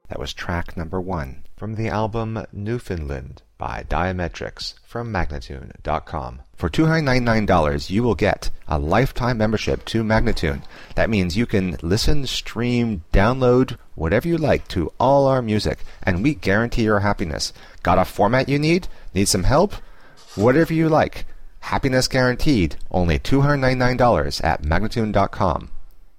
That was track number 1 from the album Newfoundland by Diametrics from Magnatune.com. For $299, you will get a lifetime membership to Magnatune. That means you can listen, stream, download, whatever you like to all our music, and we guarantee your happiness. Got a format you need? Need some help? Whatever you like. Happiness guaranteed. Only $299 at Magnatune.com.